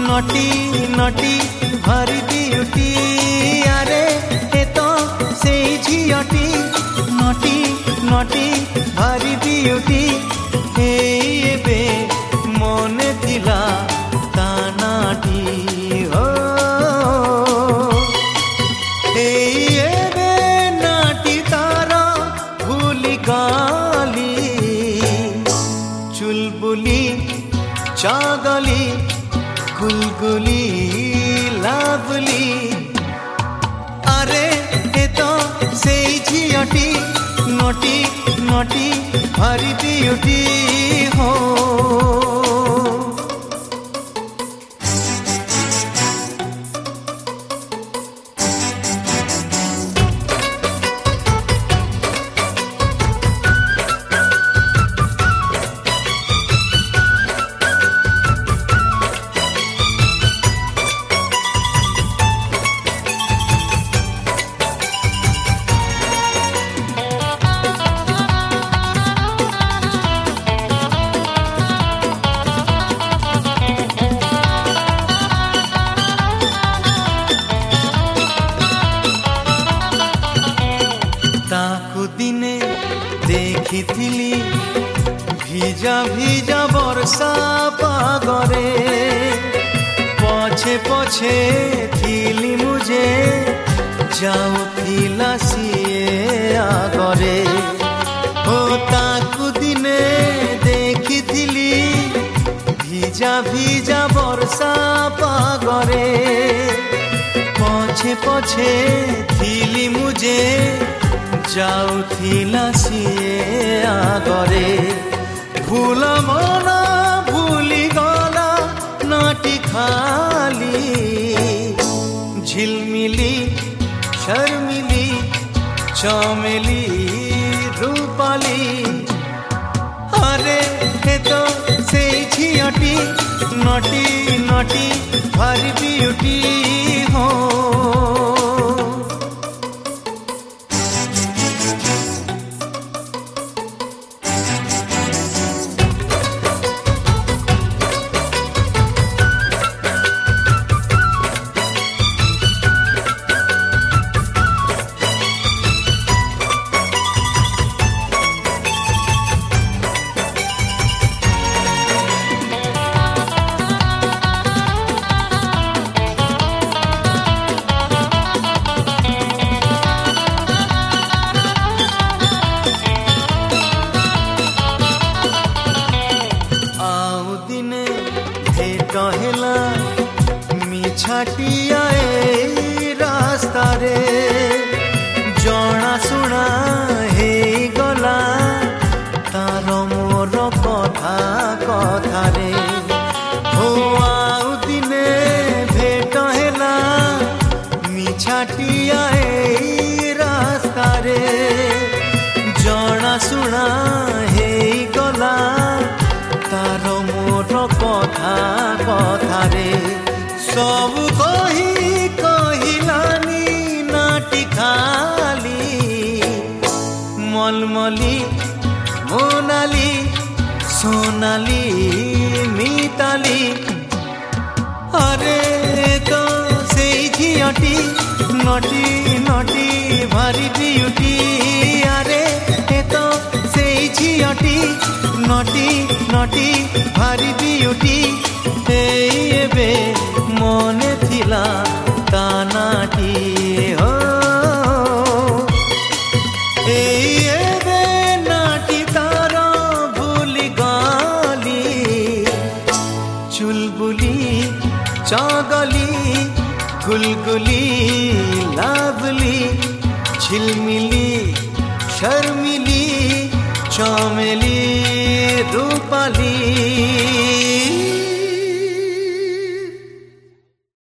नटी नटी भारी ब्यूटी अरे ए तो से झीटी नटी नटी भारी ब्यूटी एबे मने थिला तानाटी हो एबे नाटी तारा भूली गाली चुलबुली चागली गुलगुली लाभली अरे ए तो से झीटी नटी नटी भारी ब्यूटी हो दिने देखिथिली भिजा भिजा वर्षा पागरे पछे पछे थिली मुझे जाउथिला सिए आगरे हो ताकु दिने देखिथिली भिजा भिजा वर्षा पागरे पछे पछे थिली मुझे जाउथिला सिए आगरे भूल मना भूली गला नाटी खाली झिलमिली शर्मिली चमेली रूपाली अरे हे तो से झीटी नटी नटी भारी ब्यूटी हो कहला मिछाटिया रास्ता रे जना शुणा हे गला तार मोर कथा कथा रे हो आउ दिने भेट हेला मिछाटिया रास्ता रे जना शुणा हे गला तार मोर कथा कथा रे सब कही कहिलानी नाटी खाली मलमली मोनाली सोनाली मिताली अरे तो से झीटी नटी नटी भारी ब्यूटी अरे तो से झीटी नटी नटी भारी ब्यूटी एबे मने थिला तानाटी हो एबे नाटी तारा भूली गाली चुलबुली चागली गुलगुली लाभली झिलमिली शर्मिली चमेली रूपाली